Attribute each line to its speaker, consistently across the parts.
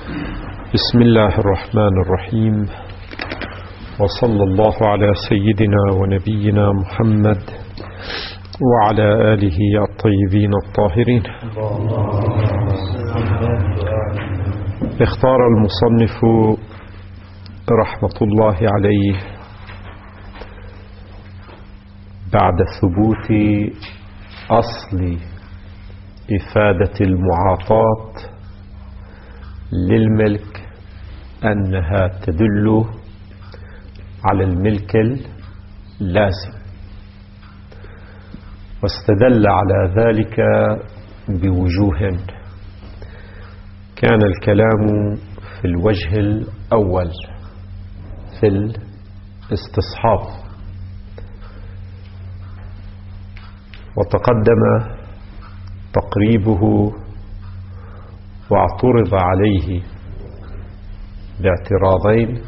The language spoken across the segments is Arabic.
Speaker 1: بسم الله الرحمن الرحيم، وصلى الله على سيدنا ونبينا محمد وعلى آله الطيبين الطاهرين. اختار المصنف رحمة الله عليه بعد ثبوت أصل إفادة المعاطاة للملك أنها تدل على الملك اللازم، واستدل على ذلك بوجوه. كان الكلام في الوجه الأول في الاستصحاب، وتقدم تقريبه واعترض عليه باعتراضين.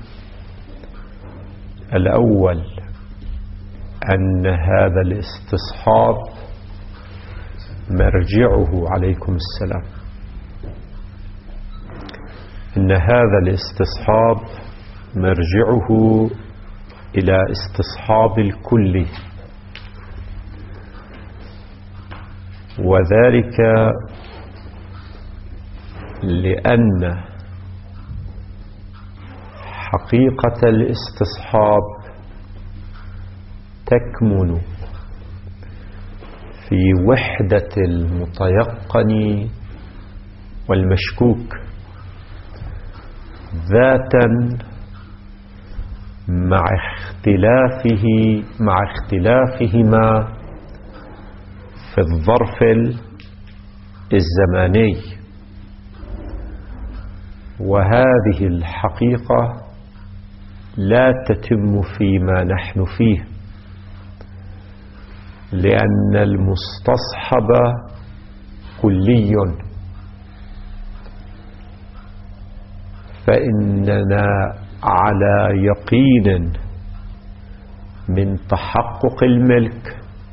Speaker 1: الأول أن هذا الاستصحاب مرجعه عليكم السلام، إن هذا الاستصحاب مرجعه إلى استصحاب الكل، وذلك لأن حقيقة الاستصحاب تكمن في وحدة المتيقن والمشكوك ذاتا مع اختلافهما في الظرف الزماني. وهذه الحقيقة لا تتم فيما نحن فيه، لأن المستصحب كلي، فإننا على يقين من تحقق الملك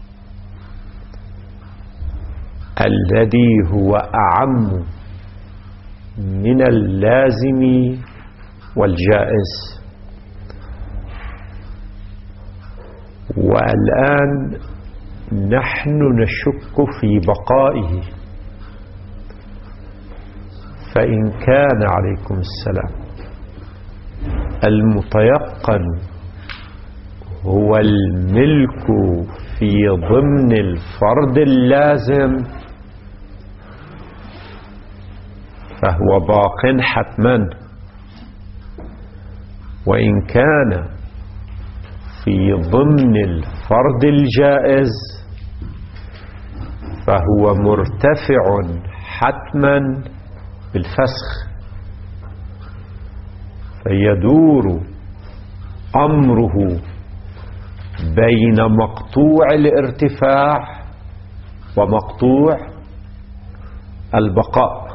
Speaker 1: الذي هو أعم من اللازم والجائز. والآن نحن نشك في بقائه، فإن كان عليكم السلام المتيقن هو الملك في ضمن الفرض اللازم فهو باق حتما، وإن كان في ضمن الفرض الجائز فهو مرتفع حتما بالفسخ، فيدور أمره بين مقطوع الارتفاع ومقطوع البقاء.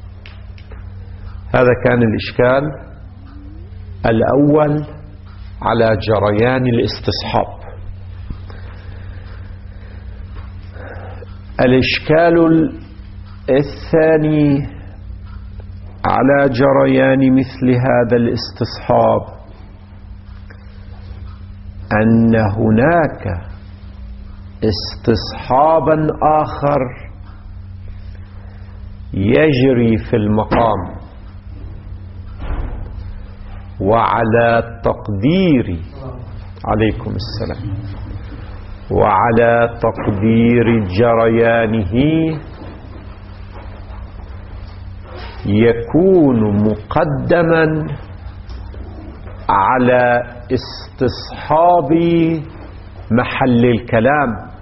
Speaker 1: هذا كان الإشكال الأول على جريان الاستصحاب. الإشكال الثاني على جريان مثل هذا الاستصحاب أن هناك استصحابا آخر يجري في المقام، وعلى تقدير عليكم السلام وعلى تقدير جريانه يكون مقدما على استصحاب محل الكلام،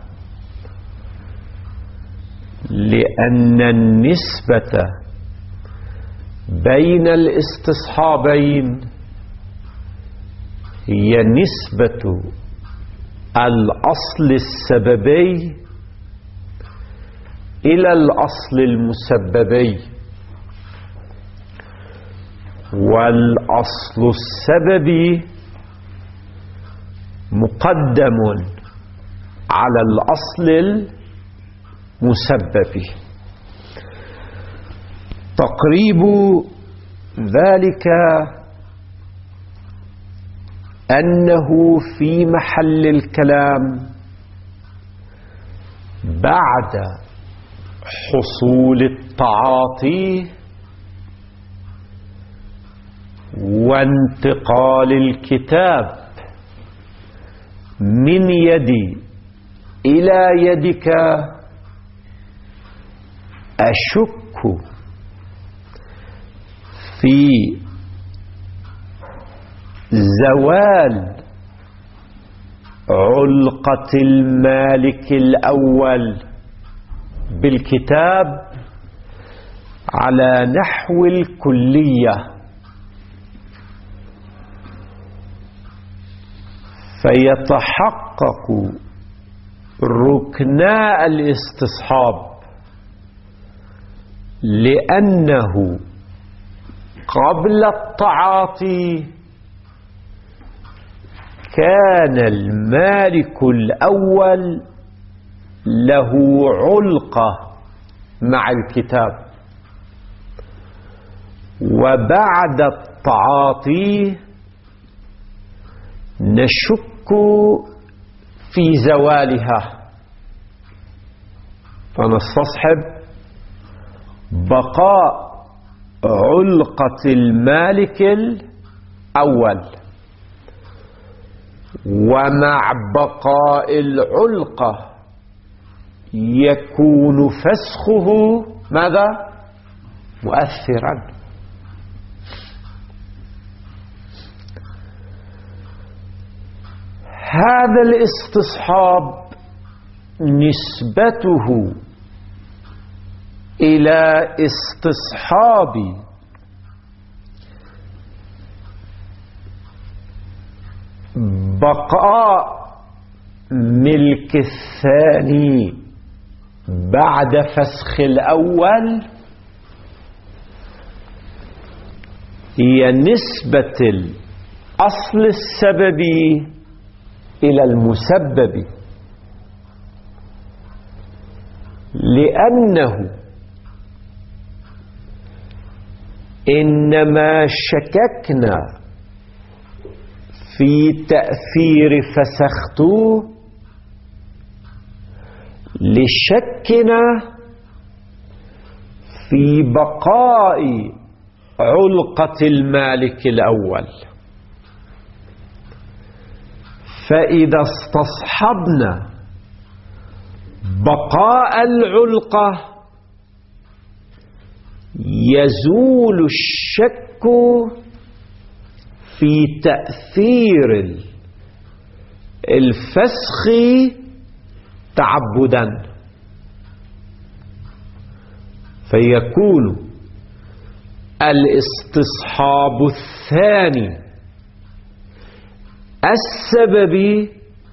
Speaker 1: لأن النسبة بين الاستصحابين هي نسبة الأصل السببي إلى الأصل المسببي، والأصل السببي مقدم على الأصل المسبب. تقريب ذلك أنه في محل الكلام بعد حصول التعاطي وانتقال الكتاب من يدي إلى يدك أشك في زوال علقة المالك الأول بالكتاب على نحو الكلية، فيتحقق ركنا الاستصحاب، لأنه قبل التعاطي كان المالك الأول له علقة مع الكتاب، وبعد التعاطي نشك في زوالها، فنستصحب بقاء علقة المالك الأول، ومع بقاء العلقة يكون فسخه ماذا؟ مؤثرا. هذا الاستصحاب نسبته إلى استصحاب بقاء ملك الثاني بعد فسخ الأول هي نسبة الأصل السببي إلى المسبب، لأنه إنما شككنا في تأثير فسخت لشكنا في بقاء علقة المالك الأول. فإذا استصحبنا بقاء العلقة يزول الشك في تأثير الفسخ تعبدا، فيكون الاستصحاب الثاني السببي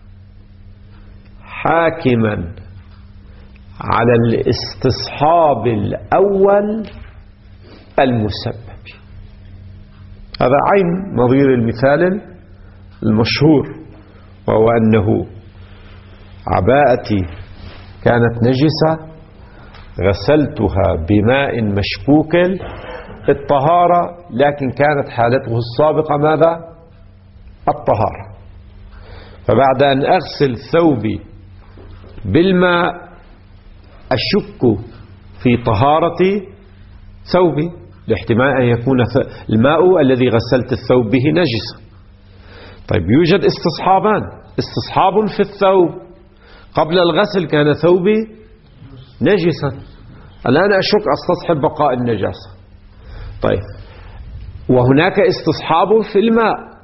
Speaker 1: حاكما على الاستصحاب الأول المسبب. هذا عين نظير المثال المشهور، وهو أنه عباءتي كانت نجسة غسلتها بماء مشكوك الطهارة، لكن كانت حالته السابقة ماذا؟ الطهارة. فبعد أن أغسل ثوبي بالماء أشك في طهارة ثوبي، لاحتمال أن يكون الماء الذي غسلت الثوب به نجسا. طيب يوجد استصحابان، استصحاب في الثوب، قبل الغسل كان ثوبي نجسا، الآن أشك أستصحب بقاء النجاسة. طيب وهناك استصحاب في الماء،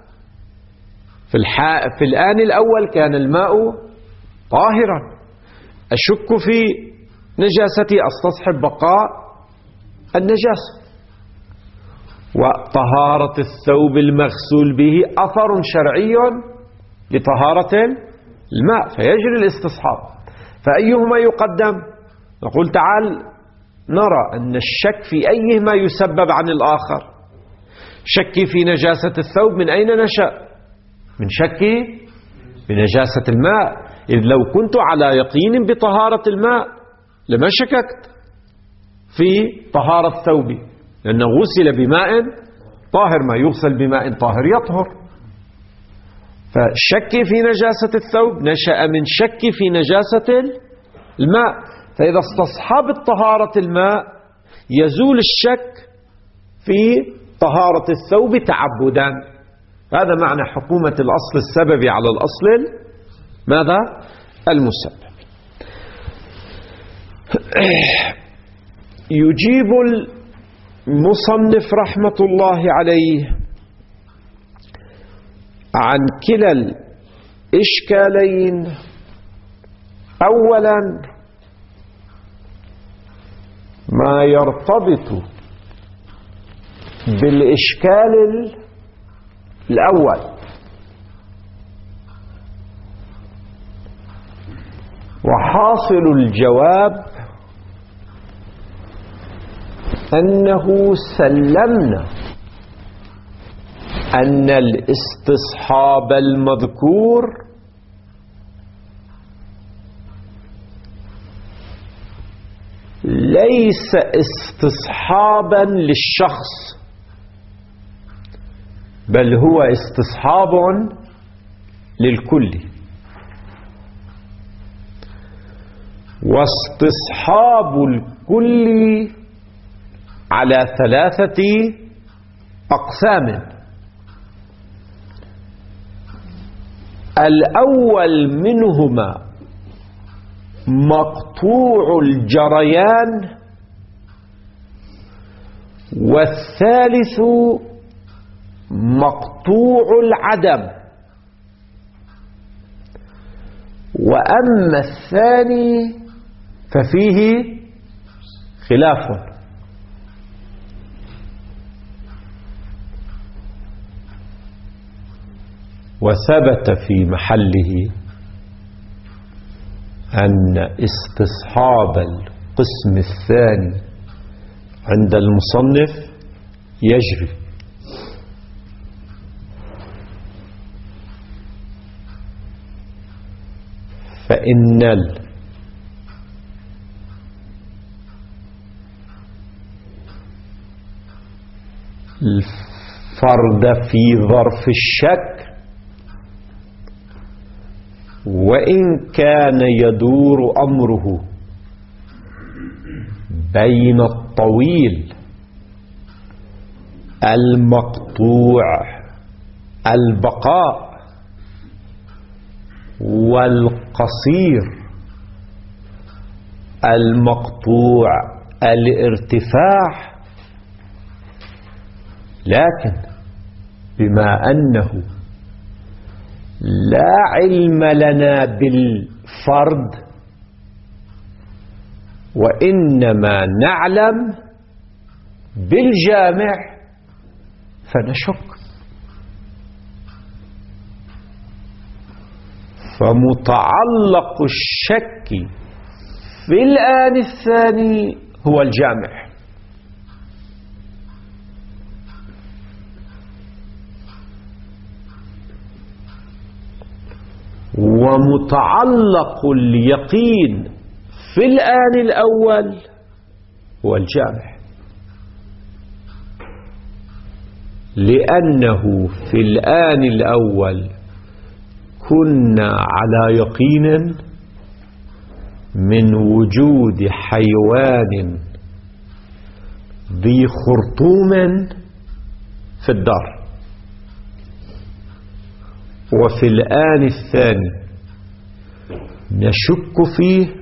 Speaker 1: في الآن الأول كان الماء طاهرا، أشك في نجاستي أستصحب بقاء النجاسة. وطهارة الثوب المغسول به أثر شرعي لطهارة الماء، فيجري الاستصحاب. فأيهما يقدم؟ نقول تعال نرى أن الشك في أيهما يسبب عن الآخر. شكي في نجاسة الثوب من أين نشأ؟ من شكي بنجاسة الماء، إذ لو كنت على يقين بطهارة الماء لما شككت في طهارة ثوبي، لأنه غسل بماء طاهر، ما يغسل بماء طاهر يطهر. فالشك في نجاسة الثوب نشأ من شك في نجاسة الماء، فإذا استصحاب طهارة الماء يزول الشك في طهارة الثوب تعبدا. هذا معنى حكومة الأصل السببي على الأصل ماذا؟ المسبب. يجيب المصنف رحمة الله عليه عن كلا الإشكالين. أولا ما يرتبط بالإشكال الأول، وحاصل الجواب أنه سلمنا أن الاستصحاب المذكور ليس استصحابا للشخص، بل هو استصحاب للكل. واستصحاب الكل على 3 أقسام. الأول منهما مقطوع الجريان، والثالث مقطوع العدم، وأما الثاني ففيه خلاف. وثبت في محله أن استصحاب القسم الثاني عند المصنف يجري، فإن الفرد في ظرف الشك وإن كان يدور أمره بين الطويل المقطوع البقاء والقصير المقطوع الارتفاع، لكن بما أنه لا علم لنا بالفرد وإنما نعلم بالجامع فنشك. فمتعلق الشك في الآن الثاني هو الجامع، ومتعلق اليقين في الآن الأول هو الجامع، لأنه في الآن الأول كنا على يقين من وجود حيوان ذي خرطوم في الدار، وفي الآن الثاني نشك فيه،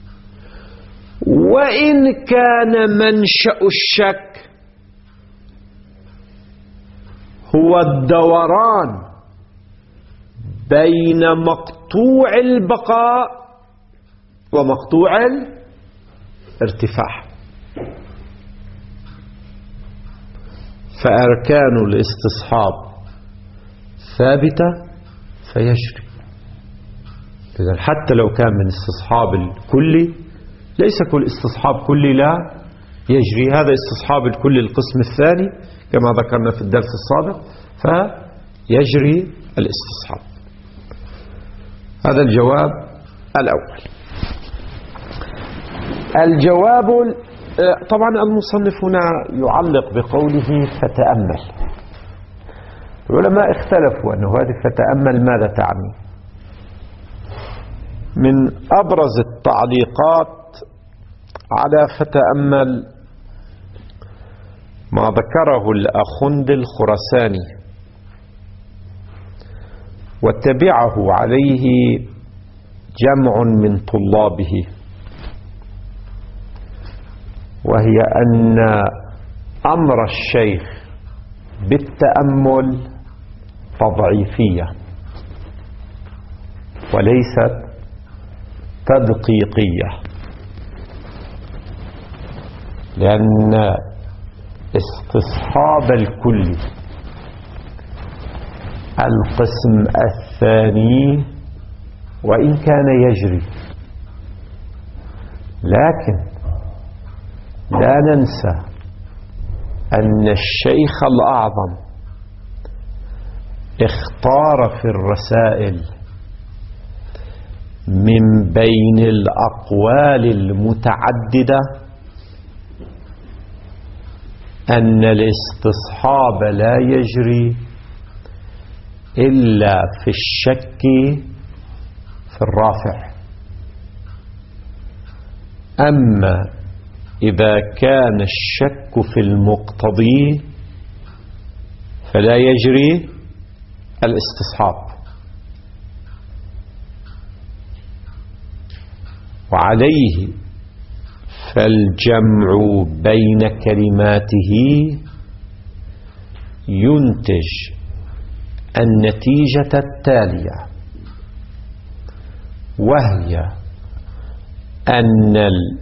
Speaker 1: وإن كان منشأ الشك هو الدوران بين مقطوع البقاء ومقطوع الارتفاع. فأركان الاستصحاب ثابتة فيجري. إذن حتى لو كان من استصحاب الكلي، ليس كل استصحاب كلي لا يجري، هذا استصحاب الكلي القسم الثاني كما ذكرنا في الدرس السابق، فيجري الاستصحاب. هذا الجواب الأول. الجواب طبعا المصنف هنا يعلق بقوله فتأمل. العلماء اختلفوا أنه هذه فتأمل ماذا تعني. من أبرز التعليقات على فتأمل ما ذكره الأخند الخراساني وتبعه عليه جمع من طلابه، وهي أن أمر الشيخ بالتأمل تضعيفية وليست تدقيقية، لأن استصحاب الكل القسم الثاني وإن كان يجري، لكن لا ننسى أن الشيخ الأعظم اختار في الرسائل من بين الأقوال المتعددة أن الاستصحاب لا يجري إلا في الشك في الرافع، أما إذا كان الشك في المقتضي فلا يجري الاستصحاب. وعليه فالجمع بين كلماته ينتج النتيجة التالية، وهي أن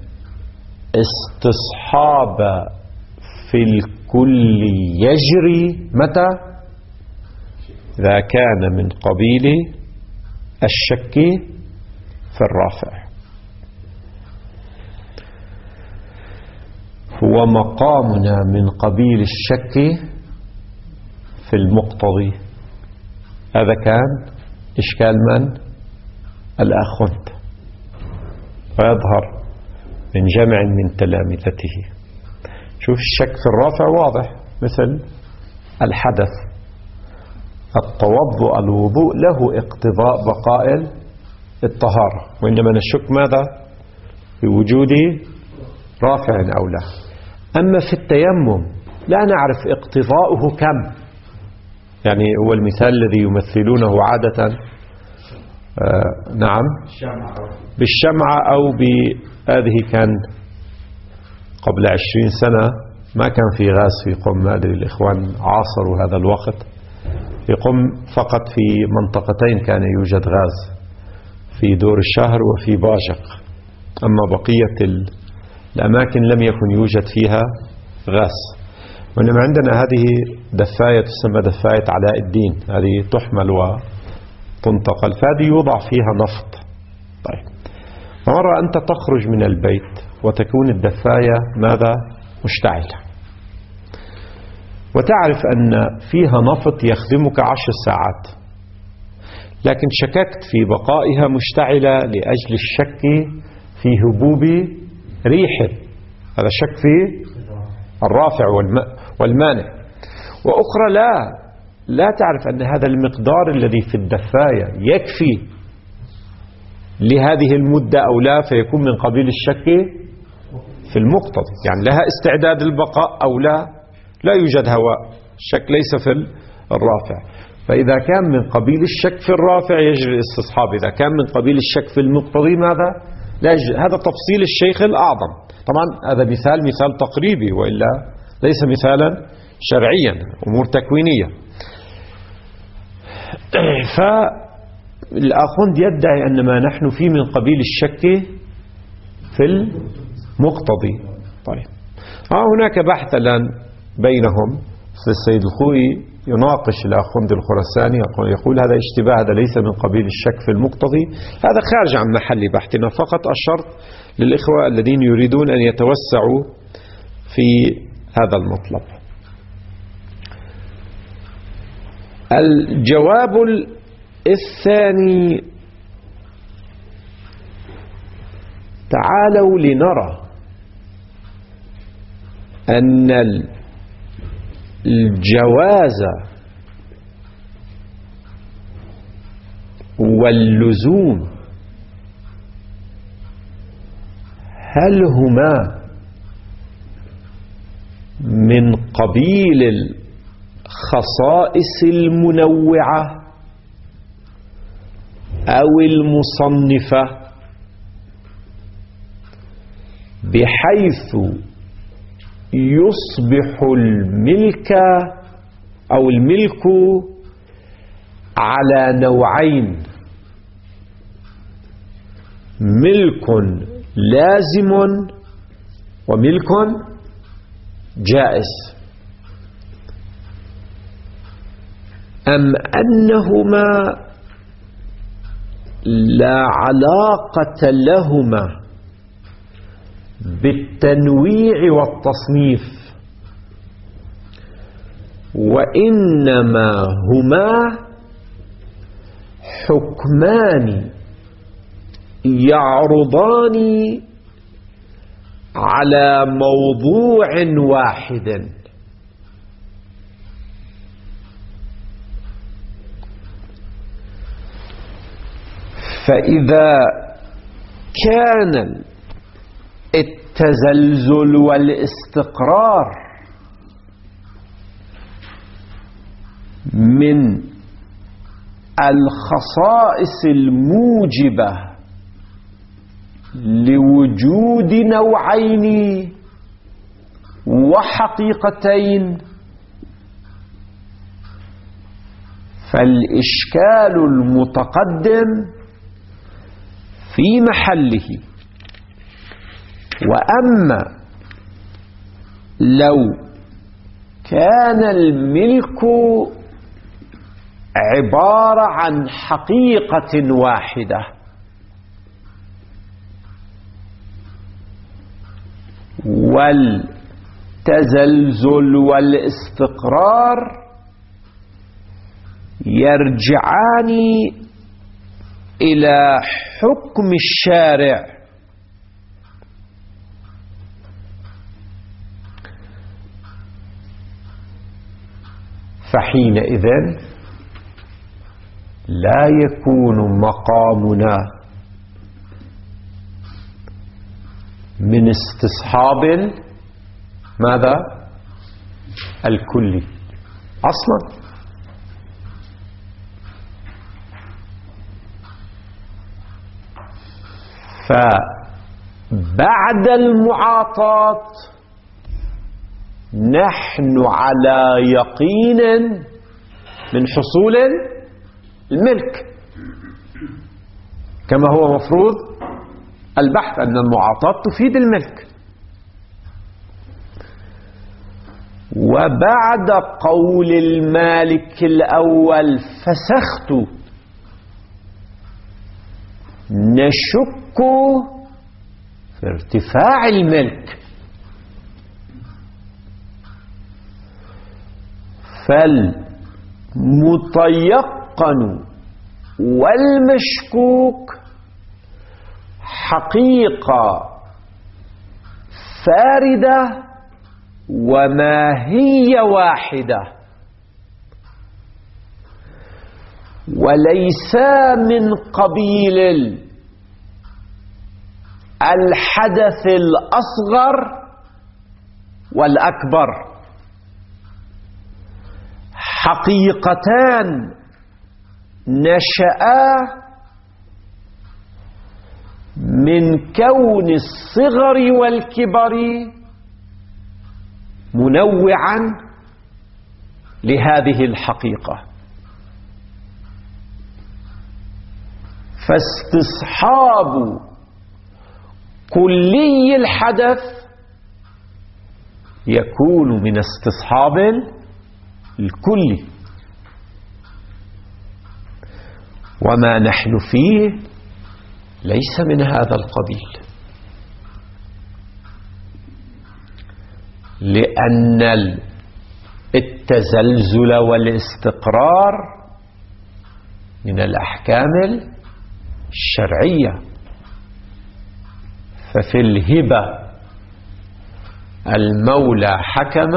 Speaker 1: الاستصحاب في الكل يجري متى؟ إذا كان من قبيل الشك في الرافع. هو مقامنا من قبيل الشك في المقتضي. هذا كان إشكال من؟ الأخند، ويظهر من جمع من تلامذته. شوف الشك في الرافع واضح، مثل الحدث، التوضؤ، الوضوء له اقتضاء بقاء الطهارة، وإنما نشك ماذا؟ في وجود رافع أو لا. أما في التيمم لا نعرف اقتضاؤه كم، يعني هو المثال الذي يمثلونه عادة نعم بالشمعة أو بهذه، كان قبل 20 سنة ما كان في غاز في قم، ما أدري الإخوان عاصروا هذا الوقت. في قم فقط في منطقتين كان يوجد غاز، في دور الشهر وفي باجق، أما بقية الأماكن لم يكن يوجد فيها غاز. وإنما عندنا هذه دفاية تسمى دفاية علاء الدين، هذه تحمل وتنتقل، فهذه يوضع فيها نفط. طيب، مرة أنت تخرج من البيت وتكون الدفاية ماذا؟ مشتعلة، وتعرف أن فيها نفط يخدمك 10 ساعات، لكن شككت في بقائها مشتعلة لأجل الشك في هبوب ريح، هذا شك في الرافع والمانع. وأخرى لا تعرف أن هذا المقدار الذي في الدفاية يكفي لهذه المدة أو لا، فيكون من قبيل الشك في المقتضي، يعني لها استعداد البقاء أو لا يوجد هواء، الشك ليس في الرافع. فإذا كان من قبيل الشك في الرافع يجري الاستصحاب، إذا كان من قبيل الشك في المقتضي ماذا؟ لا يجري. هذا تفصيل الشيخ الأعظم، طبعا هذا مثال تقريبي، وإلا ليس مثالا شرعيا، أمور تكوينية. فالآخوند يدعي أن ما نحن فيه من قبيل الشك في المقتضي. طيب، هناك بحث الآن بينهم، السيد الخوئي يناقش الأخوند الخراساني، يقول هذا اشتباه، هذا ليس من قبيل الشك في المقتضي، هذا خارج عن محل بحثنا، فقط الشرط للإخوة الذين يريدون أن يتوسعوا في هذا المطلب. الجواب الثاني، تعالوا لنرى أن الجواز واللزوم هل هما من قبيل الخصائص المنوعة أو المصنفة بحيث يصبح الملك أو الملك على نوعين: ملك لازم وملك جائز، أم أنهما لا علاقة لهما بالتنويع والتصنيف، وإنما هما حكمان يعرضان على موضوع واحد؟ فإذا كان التزلزل والاستقرار من الخصائص الموجبة لوجود نوعين وحقيقتين، فالإشكال المتقدم في محله. وأما لو كان الملك عبارة عن حقيقة واحدة والتزلزل والاستقرار يرجعان إلى حكم الشارع، فحينئذ لا يكون مقامنا من استصحاب ماذا؟ الكلي أصلا. فبعد المعاطاة نحن على يقين من حصول الملك، كما هو مفروض البحث أن المعاطاة تفيد الملك. وبعد قول المالك الأول فسخت نشك في ارتفاع الملك، فالمتيقن والمشكوك حقيقة فاردة وماهية واحدة، وليس من قبيل الحدث الأصغر والأكبر، حقيقتان نشأ من كون الصغر والكبر منوعا لهذه الحقيقة. فاستصحاب كلي الحدث يكون من استصحاب الكلي، وما نحن فيه ليس من هذا القبيل، لأن التزلزل والاستقرار من الأحكام الشرعية. ففي الهبة المولى حكم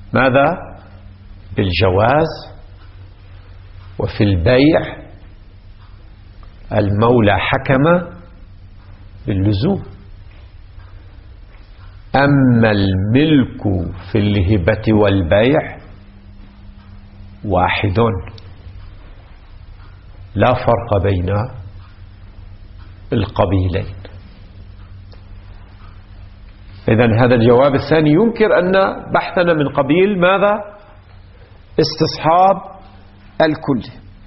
Speaker 1: ماذا؟ بالجواز، وفي البيع المولى حكم باللزوم. أما الملك في الهبة والبيع واحد، لا فرق بين القبيلين. إذن هذا الجواب الثاني ينكر أن بحثنا من قبيل ماذا؟ استصحاب الكل.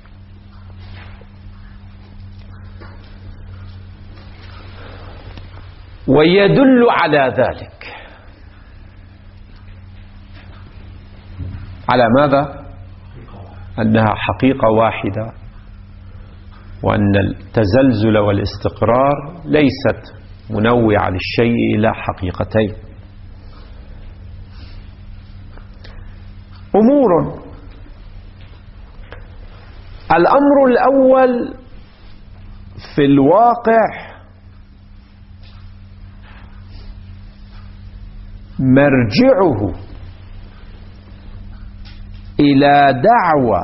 Speaker 1: ويدل على ذلك على ماذا؟ أنها حقيقة واحدة، وأن التزلزل والاستقرار ليست منوعة للشيء إلى حقيقتين. أمور: الأمر الأول في الواقع مرجعه إلى دعوى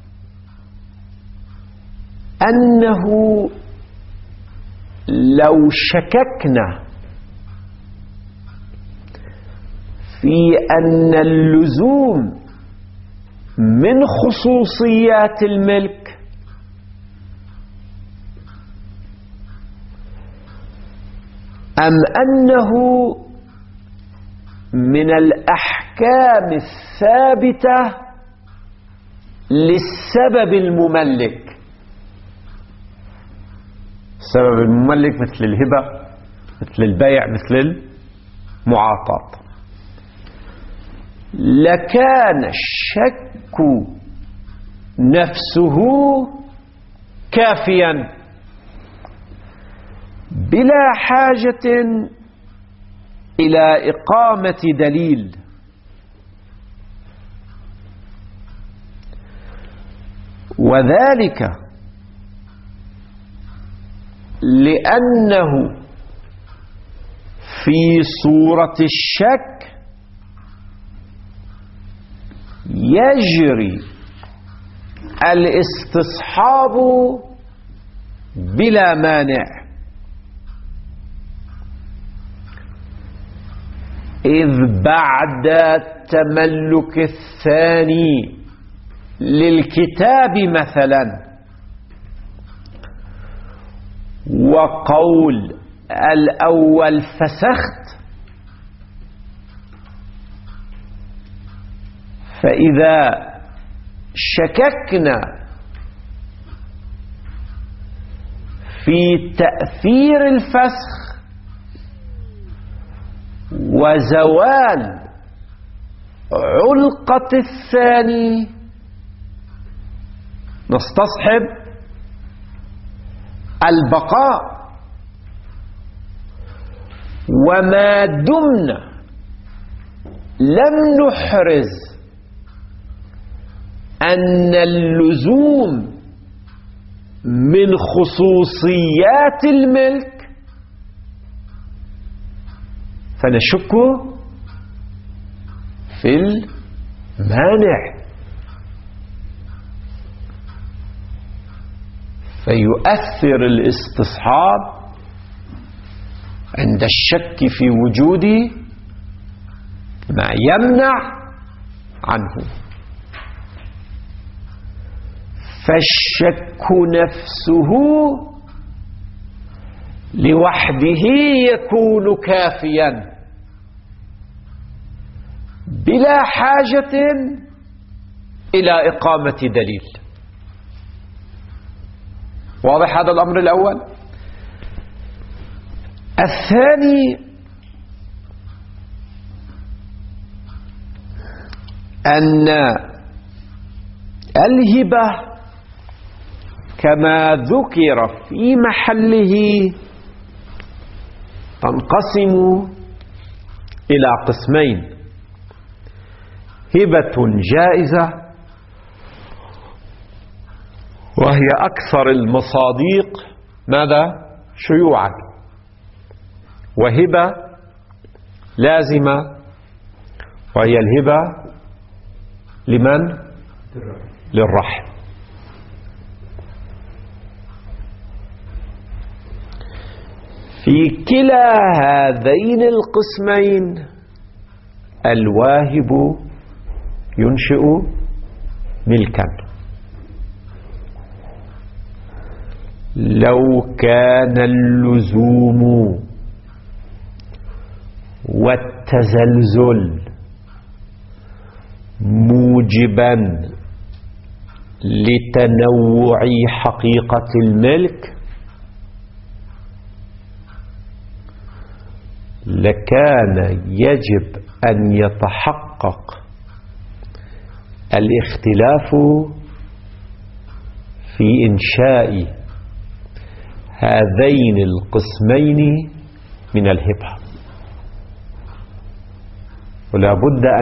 Speaker 1: أنه لو شككنا في أن اللزوم من خصوصيات الملك أم أنه من الأحكام الثابتة للسبب المملك. السبب المملك مثل الهبة، مثل البيع، مثل المعاطاة، لكان الشك نفسه كافيا بلا حاجة إلى إقامة دليل. وذلك لأنه في صورة الشك يجري الاستصحاب بلا مانع، إذ بعد التملك الثاني للكتاب مثلا وقول الأول فسخت، فإذا شككنا في تأثير الفسخ وزوال علقة الثاني نستصحب البقاء، وما دمنا لم نحرز أن اللزوم من خصوصيات الملك فنشك في المانع، فيؤثر الاستصحاب عند الشك في وجود ما يمنع عنه. فالشك نفسه لوحده يكون كافيا بلا حاجة إلى إقامة دليل. واضح هذا الأمر الأول؟ الثاني أن الهبة كما ذكر في محله تنقسم إلى قسمين: هبة جائزة وهي أكثر المصادق ماذا؟ شيوعا، وهبة لازمة وهي الهبة لمن؟ للرحم. في كلا هذين القسمين الواهب ينشئ ملكا. لو كان اللزوم والتزلزل موجبا لتنوع حقيقة الملك لكان يجب أن يتحقق الاختلاف في إنشاء هذين القسمين من الهبة، ولا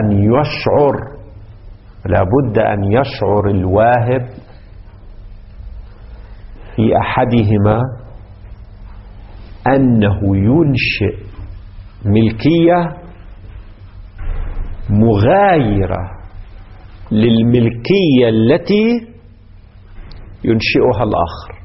Speaker 1: بد أن يشعر الواهب في أحدهما أنه ينشئ ملكية مغايرة للملكية التي ينشئها الآخر.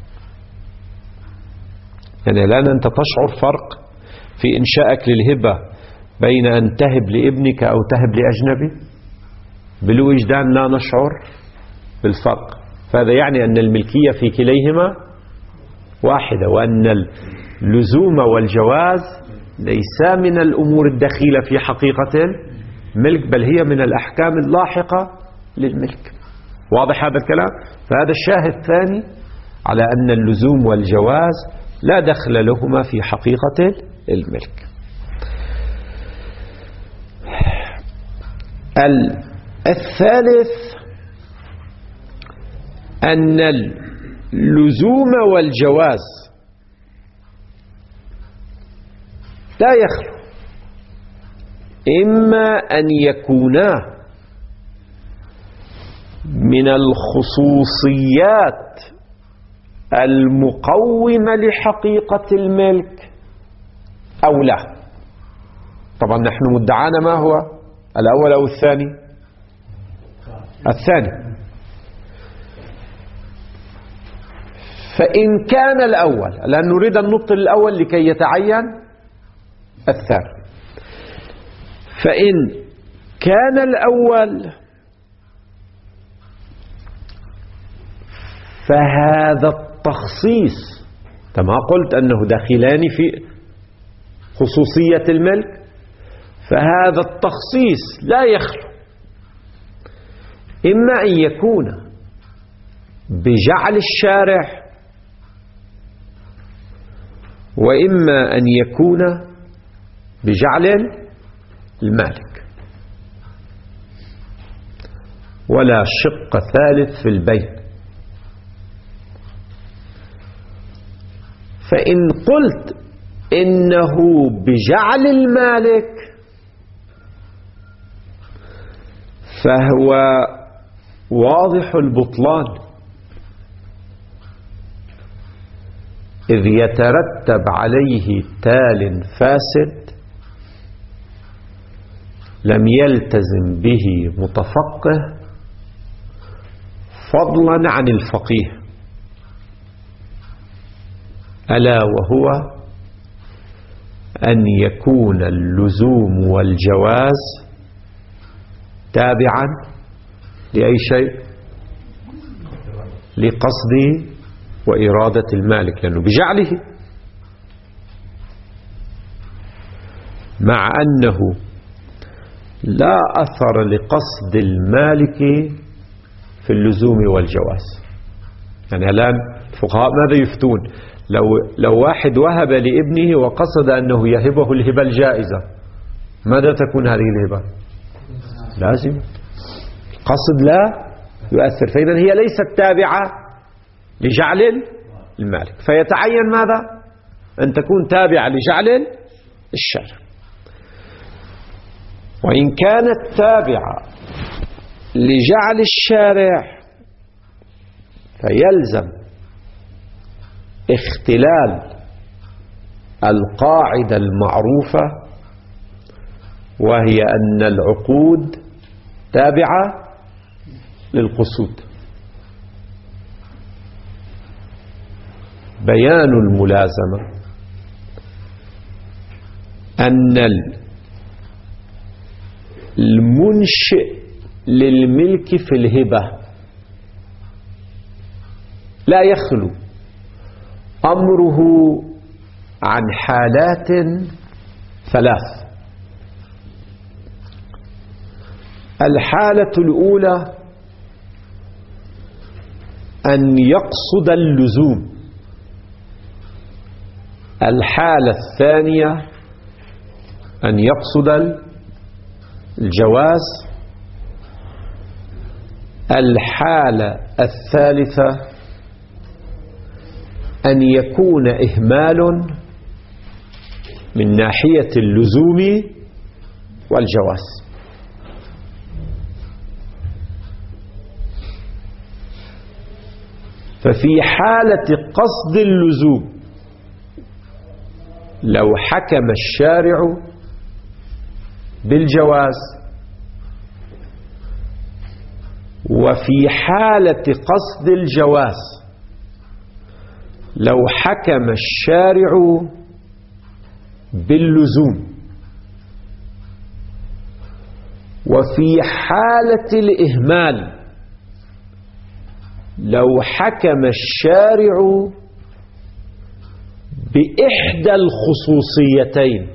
Speaker 1: يعني الآن أنت تشعر فرق في إنشائك للهبة بين أن تهب لابنك أو تهب لأجنبي؟ بالوجدان لا نشعر بالفرق، فهذا يعني أن الملكية في كليهما واحدة، وأن اللزوم والجواز ليس من الأمور الدخيلة في حقيقة الملك، بل هي من الأحكام اللاحقة للملك. واضح هذا الكلام؟ فهذا الشاهد الثاني على أن اللزوم والجواز لا دخل لهما في حقيقة الملك. الثالث أن اللزوم والجواز لا يخلو إما أن يكونا من الخصوصيات المقومة لحقيقة الملك أو لا. طبعا نحن مدعانا ما هو الأول أو الثاني؟ الثاني. فإن كان الأول، لأن نريد أن نبطل الأول لكي يتعين الثاني، فإن كان الأول فهذا التخصيص كما قلت أنه داخلان في خصوصية الملك، فهذا التخصيص لا يخلو إما أن يكون بجعل الشارع، وإما أن يكون بجعل المالك، ولا شق ثالث في البين. فإن قلت إنه بجعل المالك فهو واضح البطلان، إذ يترتب عليه تال فاسد لم يلتزم به متفقه فضلا عن الفقيه، ألا وهو أن يكون اللزوم والجواز تابعا لأي شيء؟ لقصد وإرادة المالك، لأنه بجعله، مع أنه لا أثر لقصد المالك في اللزوم والجواز. يعني الآن الفقهاء ماذا يفتون؟ لو واحد وهب لابنه وقصد أنه يهبه الهبة الجائزة، ماذا تكون هذه الهبة؟ لازم قصد لا يؤثر، فإذا هي ليست تابعة لجعل المالك، فيتعين ماذا؟ أن تكون تابعة لجعل الشارع. وإن كانت تابعة لجعل الشارع فيلزم اختلال القاعدة المعروفة، وهي أن العقود تابعة للقصود. بيان الملازمة أن المنشئ للملك في الهبة لا يخلو أمره عن حالات ثلاث. الحالة الأولى أن يقصد اللزوم. الحالة الثانية أن يقصد الجواز. الحالة الثالثة أن يكون إهمال من ناحية اللزوم والجواز. ففي حالة قصد اللزوم لو حكم الشارع بالجواز، وفي حالة قصد الجواز لو حكم الشارع باللزوم، وفي حالة الإهمال لو حكم الشارع بإحدى الخصوصيتين،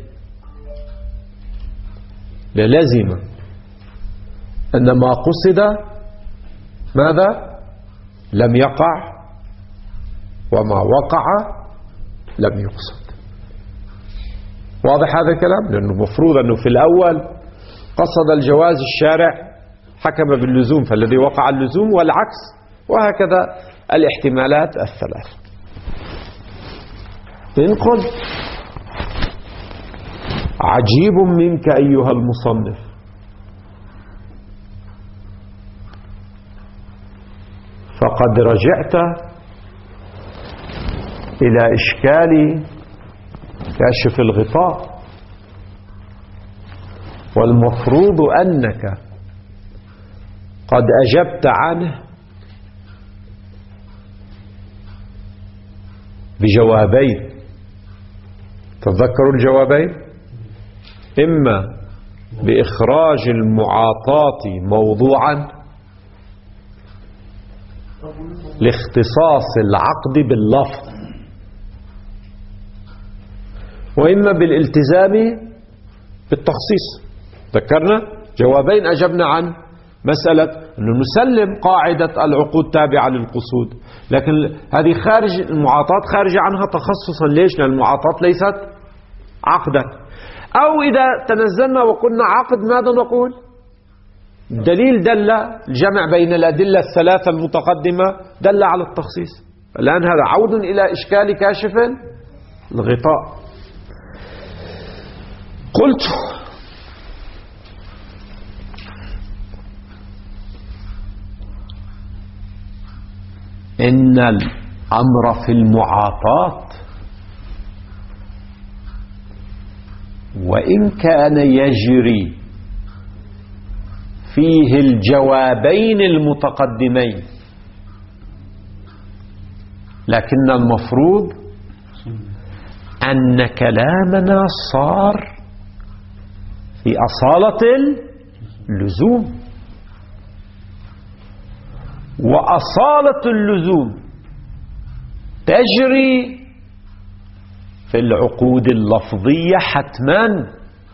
Speaker 1: للزم أن ما قصد ماذا؟ لم يقع، وما وقع لم يقصد. واضح هذا الكلام؟ لأنه مفروض أنه في الأول قصد الجواز الشارع حكم باللزوم، فالذي وقع اللزوم، والعكس، وهكذا الاحتمالات الثلاث. إن قلت عجيب منك أيها المصنف، فقد رجعت إلى إشكال كاشف الغطاء، والمفروض أنك قد أجبت عنه بجوابين. تذكروا الجوابين؟ إما بإخراج المعاطاة موضوعا لاختصاص العقد باللفظ، وإما بالالتزام بالتخصيص. ذكرنا جوابين أجبنا عن مسألة أنه نسلم قاعدة العقود تابعة للقصود، لكن هذه خارج المعاطاة، خارج عنها تخصصا. ليش؟ لأن المعاطاة ليست عقدا. أو إذا تنزلنا وقلنا عقد، ماذا نقول؟ الدليل دل، الجمع بين الأدلة الثلاثة المتقدمة دل على التخصيص. الآن هذا عود إلى إشكال كاشف الغطاء. قلت إن الأمر في المعاطاة وإن كان يجري فيه الجوابين المتقدمين، لكن المفروض أن كلامنا صار في أصالة اللزوم، وأصالة اللزوم تجري في العقود اللفظية حتما.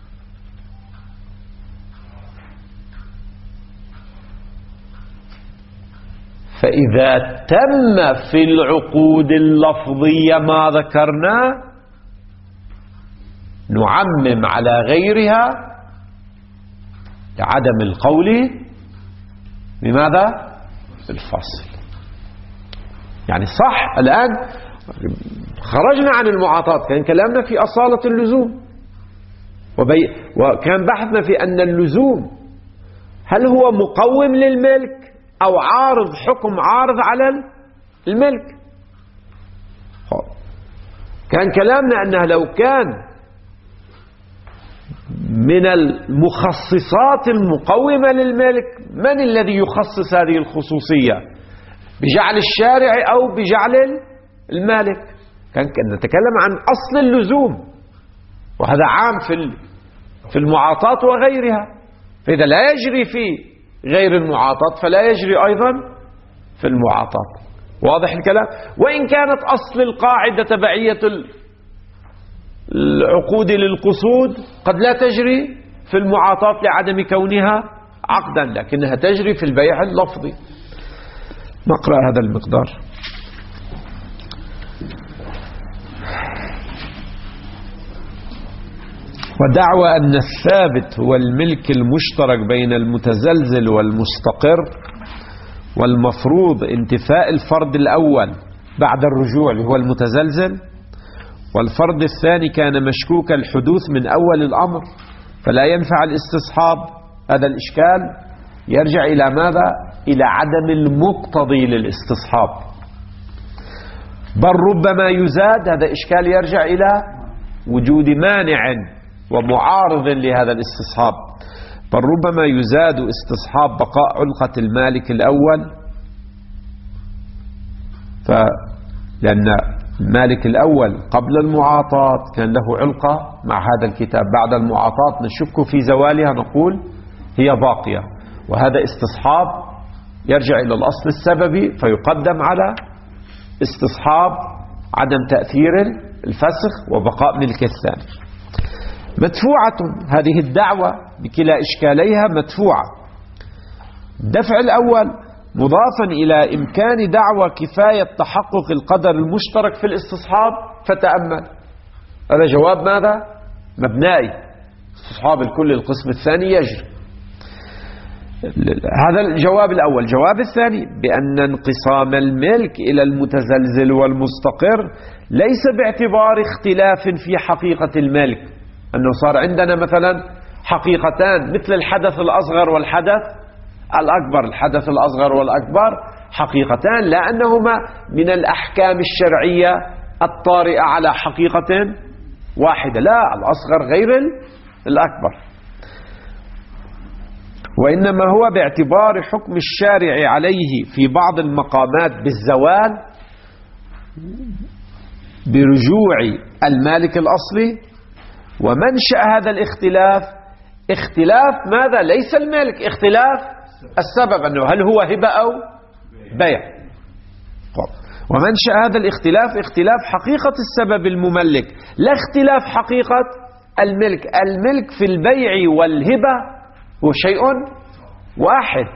Speaker 1: فإذا تم في العقود اللفظية ما ذكرنا نعمم على غيرها لعدم القول بماذا؟ بالفصل. يعني صح الآن خرجنا عن المعاطاة، كان كلامنا في أصالة اللزوم، وكان بحثنا في أن اللزوم هل هو مقوم للملك أو عارض، حكم عارض على الملك. كان كلامنا أنه لو كان من المخصصات المقومة للملك، من الذي يخصص هذه الخصوصية؟ بجعل الشارع أو بجعل المالك؟ كان نتكلم عن أصل اللزوم. وهذا عام في المعاطاة وغيرها. فإذا لا يجري في غير المعاطاة فلا يجري أيضا في المعاطاة. واضح الكلام؟ وإن كانت أصل القاعدة تبعية العقود للقصود قد لا تجري في المعاطاة لعدم كونها عقدا، لكنها تجري في البيع اللفظي. نقرأ هذا المقدار. ودعوى أن الثابت هو الملك المشترك بين المتزلزل والمستقر، والمفروض انتفاء الفرد الأول بعد الرجوع اللي هو المتزلزل، والفرد الثاني كان مشكوك الحدوث من أول الأمر فلا ينفع الاستصحاب. هذا الإشكال يرجع إلى ماذا؟ إلى عدم المقتضي للاستصحاب، بل ربما يزاد. هذا إشكال يرجع إلى وجود مانع ومعارض لهذا الاستصحاب، بل ربما يزاد استصحاب بقاء علقة المالك الأول، لأن المالك الأول قبل المعاطاة كان له علقة مع هذا الكتاب، بعد المعاطاة نشك في زوالها نقول هي باقية، وهذا استصحاب يرجع إلى الأصل السببي فيقدم على استصحاب عدم تأثير الفسخ وبقاء ملك الثاني. مدفوعة هذه الدعوة بكلا إشكاليها مدفوعة. الدفع الأول مضافا إلى إمكان دعوى كفاية تحقق القدر المشترك في الاستصحاب، فتأمل هذا جواب ماذا؟ مبنائي، استصحاب الكل القسم الثاني يجري. هذا الجواب الأول. الجواب الثاني بأن انقسام الملك إلى المتزلزل والمستقر ليس باعتبار اختلاف في حقيقة الملك، أنه صار عندنا مثلا حقيقتان مثل الحدث الأصغر والحدث الأكبر. الحدث الأصغر والأكبر حقيقتان لا أنهما من الأحكام الشرعية الطارئة على حقيقة واحدة، لا، الأصغر غير الأكبر، وإنما هو باعتبار حكم الشارع عليه في بعض المقامات بالزوال برجوع المالك الأصلي. ومنشأ هذا الاختلاف اختلاف ماذا؟ ليس الملك، اختلاف السبب، أنه هل هو هبة أو بيع. ومنشأ هذا الاختلاف اختلاف حقيقة السبب المملك، لا اختلاف حقيقة الملك. الملك في البيع والهبة هو شيء واحد.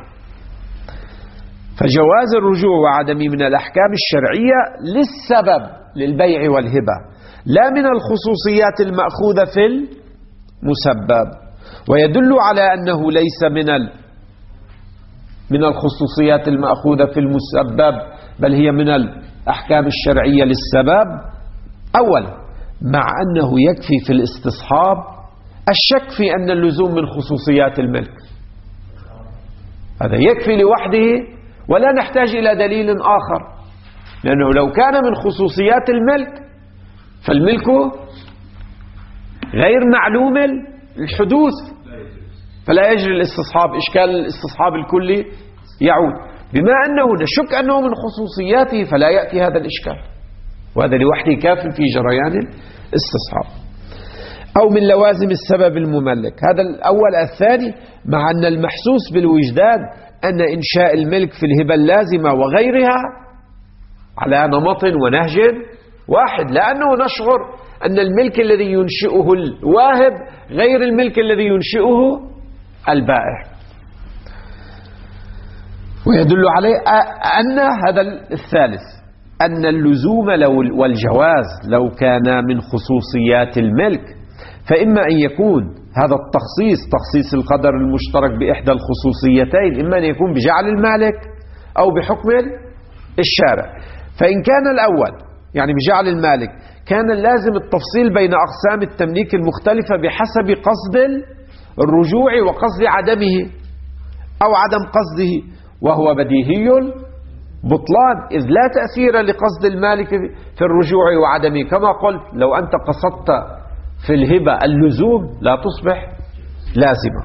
Speaker 1: فجواز الرجوع وعدمه من الأحكام الشرعية للسبب للبيع والهبة، لا من الخصوصيات المأخوذة في المسبب. ويدل على أنه ليس من الخصوصيات المأخوذة في المسبب، بل هي من الأحكام الشرعية للسبب. أولا، مع أنه يكفي في الاستصحاب الشك في أن اللزوم من خصوصيات الملك، هذا يكفي لوحده ولا نحتاج إلى دليل آخر، لأنه لو كان من خصوصيات الملك فالملك غير معلوم الحدوث فلا يجري الاستصحاب، إشكال الاستصحاب الكلي يعود. بما أنه نشك أنه من خصوصياته فلا يأتي هذا الإشكال، وهذا لوحده كاف في جريان الاستصحاب. أو من لوازم السبب المملك، هذا الأول. الثاني، مع أن المحسوس بالوجدان أن إنشاء الملك في الهبة اللازمة وغيرها على نمط ونهج واحد، لأنه نشعر أن الملك الذي ينشئه الواهب غير الملك الذي ينشئه البائع. ويدل عليه أن هذا الثالث، أن اللزوم والجواز لو كان من خصوصيات الملك فإما أن يكون هذا التخصيص تخصيص القدر المشترك بإحدى الخصوصيتين، إما أن يكون بجعل المالك أو بحكم الشارع. فإن كان الأول يعني بجعل المالك كان لازم التفصيل بين أقسام التمليك المختلفة بحسب قصد الرجوع وقصد عدمه أو عدم قصده، وهو بديهي بطلان، إذ لا تأثير لقصد المالك في الرجوع وعدمه. كما قلت، لو أنت قصدت في الهبة اللزوم لا تصبح لازمة.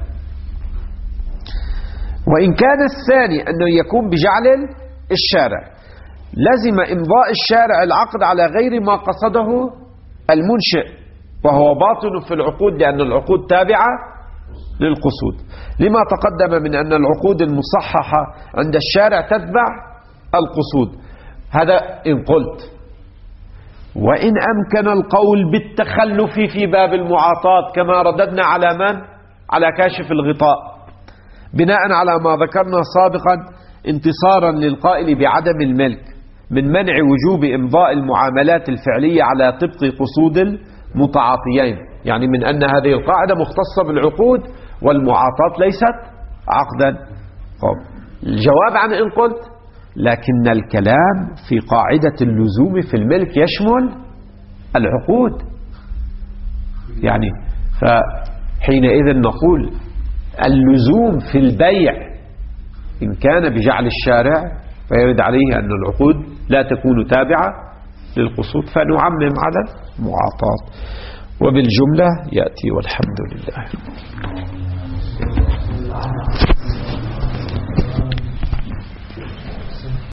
Speaker 1: وإن كان الثاني أنه يكون بجعل الشارع لزم إمضاء الشارع العقد على غير ما قصده المنشئ، وهو باطن في العقود لأن العقود تابعة للقصود، لما تقدم من أن العقود المصححة عند الشارع تتبع القصود. هذا إن قلت. وإن أمكن القول بالتخلف في باب المعاطاة كما رددنا على من؟ على كاشف الغطاء، بناء على ما ذكرنا سابقا انتصارا للقائل بعدم الملك من منع وجوب إمضاء المعاملات الفعلية على طبق قصود المتعاطيين، يعني من أن هذه القاعدة مختصة بالعقود والمعاطاة ليست عقدا. الجواب عن إن قلت، لكن الكلام في قاعدة اللزوم في الملك يشمل العقود، يعني فحينئذ نقول اللزوم في البيع إن كان بجعل الشارع فيرد عليه أن العقود لا تكون تابعة للقصود، فنعمم على المعاطاة. وبالجملة يأتي والحمد لله.